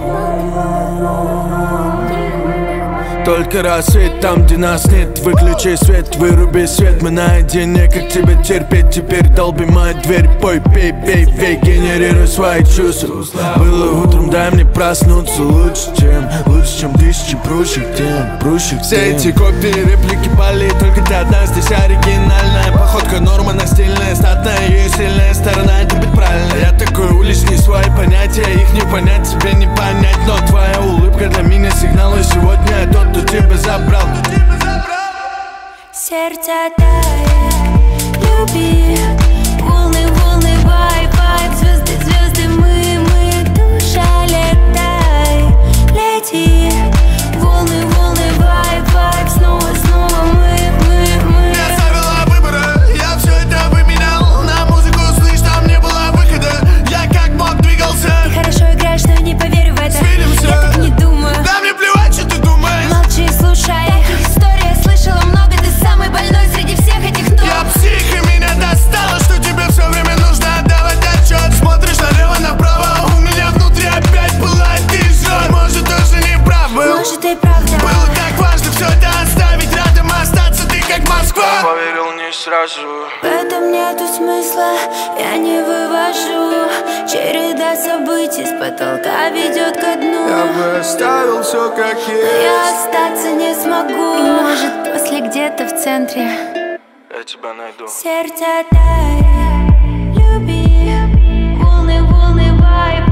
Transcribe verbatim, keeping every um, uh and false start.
Только рассвет там, где нас нет. Выключи свет, выруби свет. Мы наедине, как тебе терпеть. Теперь долби мою дверь. Пой, пей, пей, вей, генерируй свои чувства. Было утром, дай мне проснуться. Лучше, чем, лучше, чем тысячи прочих тем, прочих тем. Все эти копии, реплики боли. Только ты одна здесь оригинальная. Походка норма, настильная, статная. Ее сильная сторона, это быть правильно. Я такой уличный, свои понятия. Их не понять, тебе не понять. Но твоя улыбка для меня сигнал. И сегодня я тот, кто тебя забрал. Сердце тает, люби. Волны, волны, вайб, вайб. Звезды, звезды, мы, мы. Душа, летай, лети. Волны, волны, вайб, вайб. Снова, снова мы, мы, мы. Не оставила выбора, я все это выменял. На музыку, слышь, там не было выхода. Я как мог двигался. Ты хорошо играешь, но не поверю в это. Свидимся. Я так не думаю. Да мне плевать, что ты думаешь. Молчи, слушай. Таких историй я слышала много. Ты самый больной среди всех этих, кто... Я псих, и меня достало, что тебе все время нужно отдавать отчет. Смотришь налево, направо, у меня внутри опять пылает и жжет. Может, тоже не прав был. Может, и правда. Было так важно все это оставить, рядом остаться, ты как Москва. Поверил не сразу. В этом нету смысла, я не вывожу. Череда событий с потолка ведет ко дну. Я бы оставил все как Но есть. я остаться не смогу. И может после где-то в центре Я тебя найду. сердце тает, люби. Волны, волны, вайб.